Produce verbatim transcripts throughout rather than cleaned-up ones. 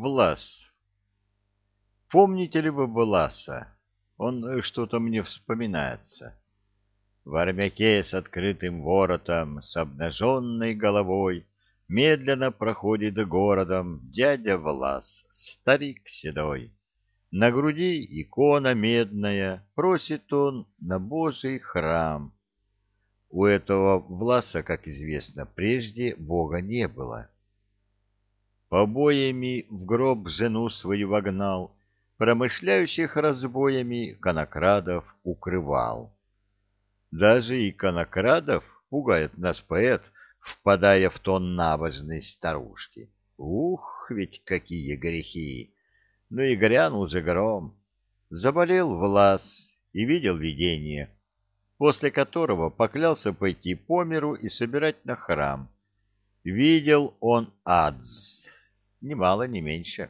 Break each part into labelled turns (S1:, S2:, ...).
S1: Влас. Помните ли вы Власа? Он э, что-то мне вспоминается. В армяке с открытым воротом, с обнаженной головой, медленно проходит городом дядя Влас, старик седой. На груди икона медная, просит он на Божий храм. У этого Власа, как известно, прежде Бога не было. Побоями в гроб жену свою вогнал, промышляющих разбоями конокрадов укрывал. Даже и конокрадов пугает нас поэт, впадая в тон набожной старушки. Ух, ведь какие грехи! Ну и грянул же гром. Заболел Влас и видел видение, после которого поклялся пойти по миру и собирать на храм. Видел он адс, ни мало ни меньше.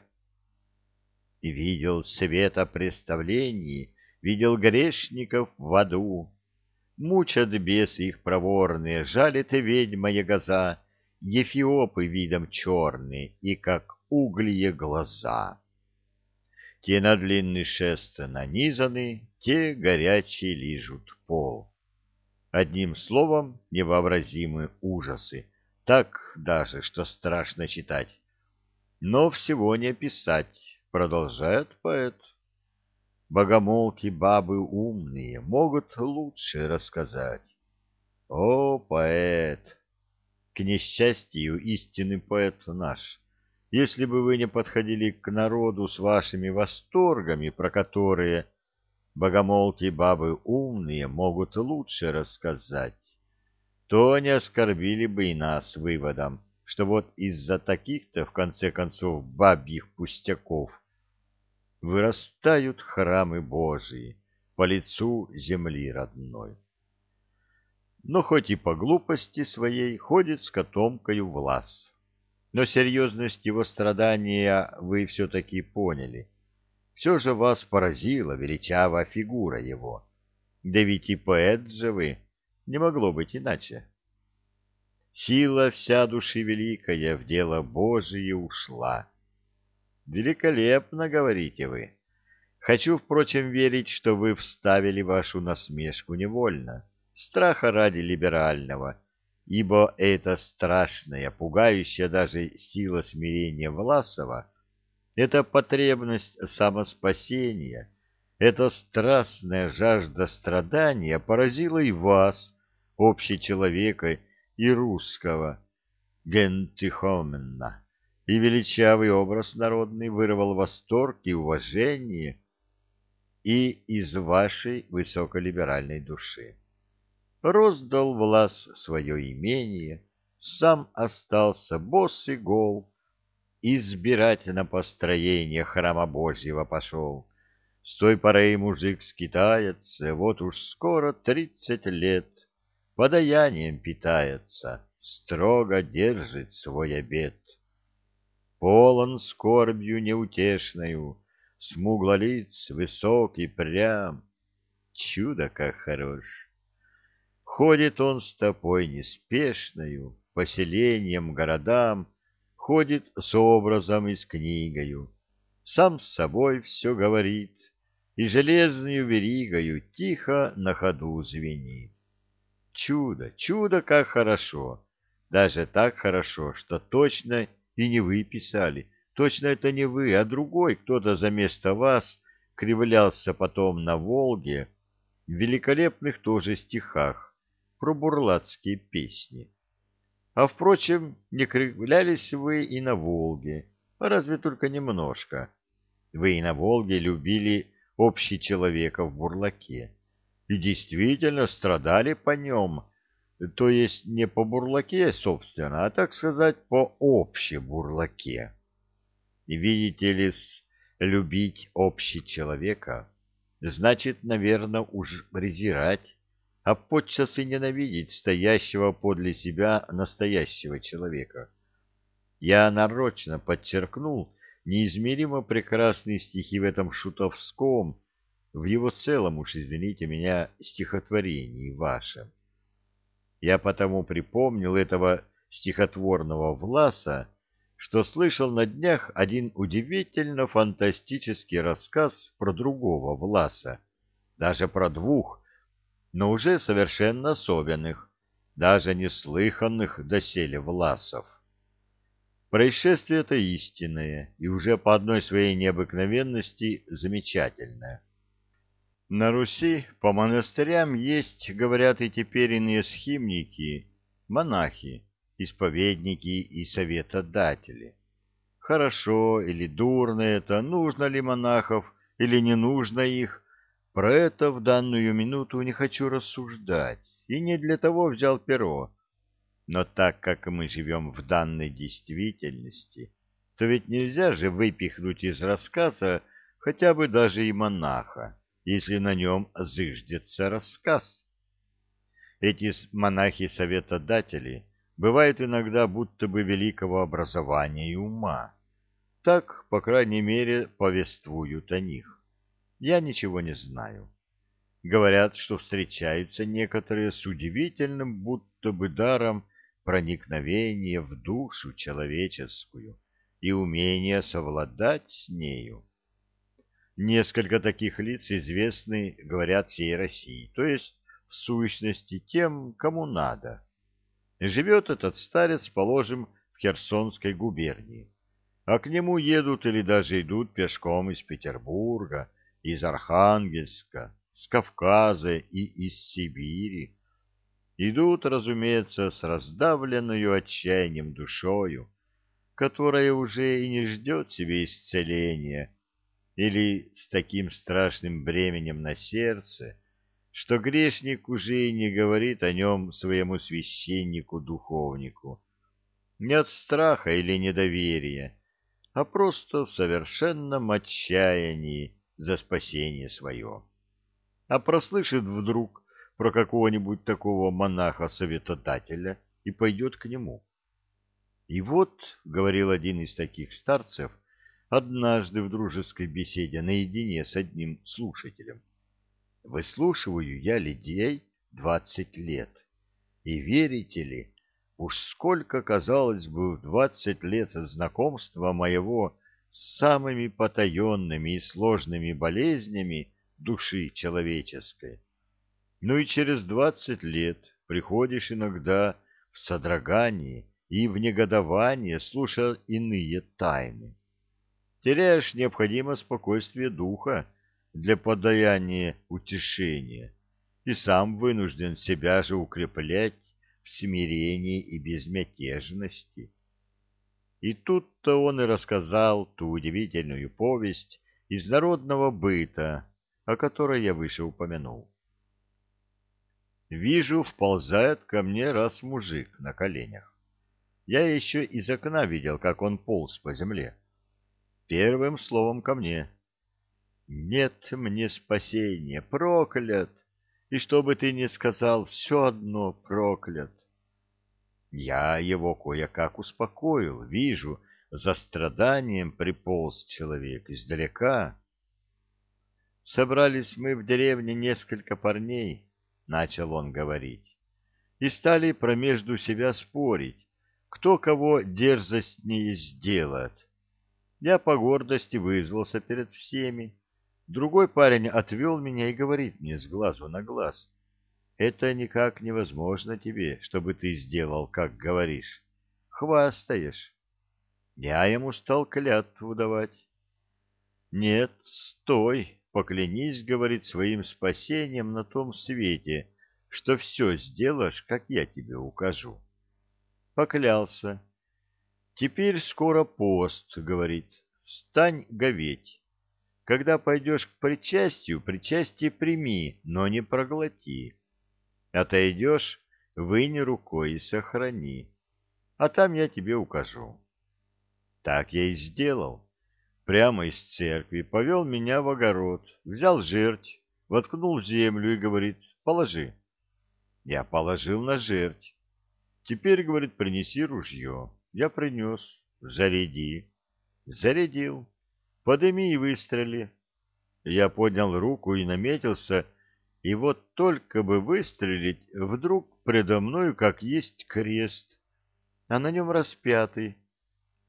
S1: И видел света представлений, видел грешников в аду. Мучат бесы их проворные, жалит и ведьма ягоза, эфиопы видом черные и как уголье глаза. Те на длинный шест нанизаны, те горячие лижут пол. Одним словом, невообразимые ужасы, так даже, что страшно читать. Но всего не описать, продолжает поэт. Богомолки бабы умные могут лучше рассказать. О, поэт! К несчастью, истинный поэт наш. Если бы вы не подходили к народу с вашими восторгами, про которые богомолки бабы умные могут лучше рассказать, то не оскорбили бы и нас выводом, что вот из-за таких-то, в конце концов, бабьих пустяков вырастают храмы Божии по лицу земли родной. Но хоть и по глупости своей ходит с котомкою Влас, но серьезность его страдания вы все-таки поняли. Все же вас поразила величавая фигура его. Да ведь и поэт же вы, не могло быть иначе. Сила вся души великая в дело Божие ушла. Великолепно, говорите вы. Хочу, впрочем, верить, что вы вставили вашу насмешку невольно, страха ради либерального, ибо эта страшная, пугающая даже сила смирения Власова, эта потребность самоспасения, эта страстная жажда страдания поразила и вас, общечеловека и русского, гентихомена, и величавый образ народный вырвал восторг и уважение и из вашей высоколиберальной души. Роздал Влас свое имение, сам остался босс и гол, избирать на построение храма Божьего пошел. С той поры мужик скитается, вот уж скоро тридцать лет, подаянием питается, строго держит свой обет. Полон скорбью неутешною, смуглолиц, высокий прям. Чудо как хорош! Ходит он стопой неспешною, по селениям, городам, ходит с образом и с книгою, сам с собой все говорит и железною веригою тихо на ходу звенит. Чудо, чудо, как хорошо! Даже так хорошо, что точно и не вы писали, точно это не вы, а другой кто-то за место вас кривлялся потом на Волге в великолепных тоже стихах про бурлацкие песни. А, впрочем, не кривлялись вы и на Волге, разве только немножко. Вы и на Волге любили общечеловека в бурлаке и действительно страдали по нем, то есть не по бурлаке, собственно, а, так сказать, по общебурлаке. И видите ли, любить общечеловека значит, наверное, уж презирать, а подчас и ненавидеть стоящего подле себя настоящего человека. Я нарочно подчеркнул неизмеримо прекрасные стихи в этом шутовском, в его целом, уж извините меня, стихотворении вашем. Я потому припомнил этого стихотворного Власа, что слышал на днях один удивительно фантастический рассказ про другого Власа, даже про двух, но уже совершенно особенных, даже неслыханных доселе Власов. Происшествие это истинное и уже по одной своей необыкновенности замечательное. На Руси по монастырям есть, говорят, и теперь иные схимники, монахи, исповедники и советодатели. Хорошо или дурно это, нужно ли монахов или не нужно их, про это в данную минуту не хочу рассуждать, и не для того взял перо. Но так как мы живем в данной действительности, то ведь нельзя же выпихнуть из рассказа хотя бы даже и монаха, если на нем зыждется рассказ. Эти монахи-советодатели бывают иногда будто бы великого образования и ума. Так, по крайней мере, повествуют о них. Я ничего не знаю. Говорят, что встречаются некоторые с удивительным будто бы даром проникновения в душу человеческую и умения совладать с нею. Несколько таких лиц известны, говорят, всей России, то есть, в сущности, тем, кому надо. Живет этот старец, положим, в Херсонской губернии, а к нему едут или даже идут пешком из Петербурга, из Архангельска, с Кавказа и из Сибири. Идут, разумеется, с раздавленную отчаянием душою, которая уже и не ждет себе исцеления, или с таким страшным бременем на сердце, что грешник уже и не говорит о нем своему священнику-духовнику, не от страха или недоверия, а просто в совершенном отчаянии за спасение свое. А прослышит вдруг про какого-нибудь такого монаха-советодателя и пойдет к нему. И вот, — говорил один из таких старцев, однажды в дружеской беседе наедине с одним слушателем, — выслушиваю я людей двадцать лет, и верите ли, уж сколько, казалось бы, в двадцать лет знакомства моего с самыми потаенными и сложными болезнями души человеческой. Ну и через двадцать лет приходишь иногда в содрогание и в негодование, слушая иные тайны. Теряешь необходимое спокойствие духа для подаяния утешения и сам вынужден себя же укреплять в смирении и безмятежности. И тут-то он и рассказал ту удивительную повесть из народного быта, о которой я выше упомянул. Вижу, вползает ко мне раз мужик на коленях. Я еще из окна видел, как он полз по земле. Первым словом ко мне: «Нет мне спасения, проклят! И что бы ты ни сказал, все одно проклят!» Я его кое-как успокоил, вижу, за страданием приполз человек издалека. «Собрались мы в деревне несколько парней», — начал он говорить, — «и стали промежду себя спорить, кто кого дерзостнее сделает. Я по гордости вызвался перед всеми. Другой парень отвел меня и говорит мне с глазу на глаз: «Это никак невозможно тебе, чтобы ты сделал, как говоришь. Хвастаешь». Я ему стал клятву давать. «Нет, стой, поклянись, — говорит, — своим спасением на том свете, что все сделаешь, как я тебе укажу». Поклялся. «Теперь скоро пост, — говорит, — встань говеть. Когда пойдешь к причастию, причастие прими, но не проглоти. Отойдешь, вынь рукой и сохрани, а там я тебе укажу». Так я и сделал. Прямо из церкви повел меня в огород, взял жерть, воткнул в землю и говорит: «Положи». Я положил на жерть. «Теперь, — говорит, — принеси ружье». Я принес. «Заряди». Зарядил. «Подыми и выстрели». Я поднял руку и наметился, и вот только бы выстрелить, вдруг предо мною как есть крест, а на нем распятый.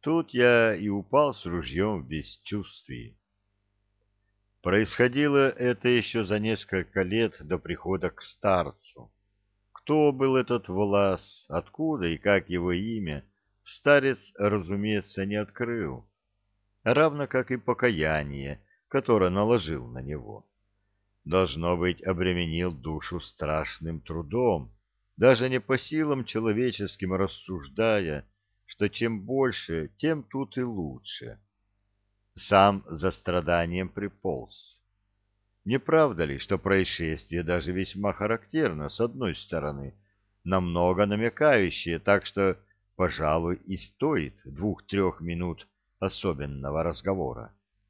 S1: Тут я и упал с ружьем в бесчувствии. Происходило это еще за несколько лет до прихода к старцу. Кто был этот Влас, откуда и как его имя, старец, разумеется, не открыл, равно как и покаяние, которое наложил на него. Должно быть, обременил душу страшным трудом, даже не по силам человеческим рассуждая, что чем больше, тем тут и лучше. Сам за страданием приполз. Не правда ли, что происшествие даже весьма характерно, с одной стороны, намного намекающее, так что, пожалуй, и стоит двух-трех минут особенного разговора?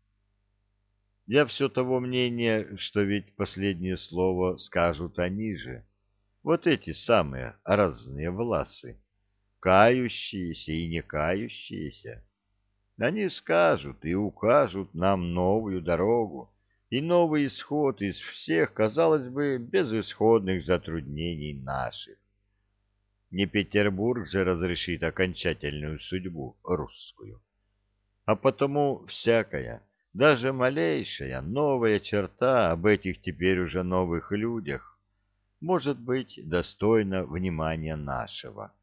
S1: Я все того мнения, что ведь последнее слово скажут они же, вот эти самые разные власы, кающиеся и не кающиеся. Они скажут и укажут нам новую дорогу и новый исход из всех, казалось бы, безысходных затруднений наших. Не Петербург же разрешит окончательную судьбу русскую. А потому всякая, даже малейшая новая черта об этих теперь уже новых людях может быть достойна внимания нашего.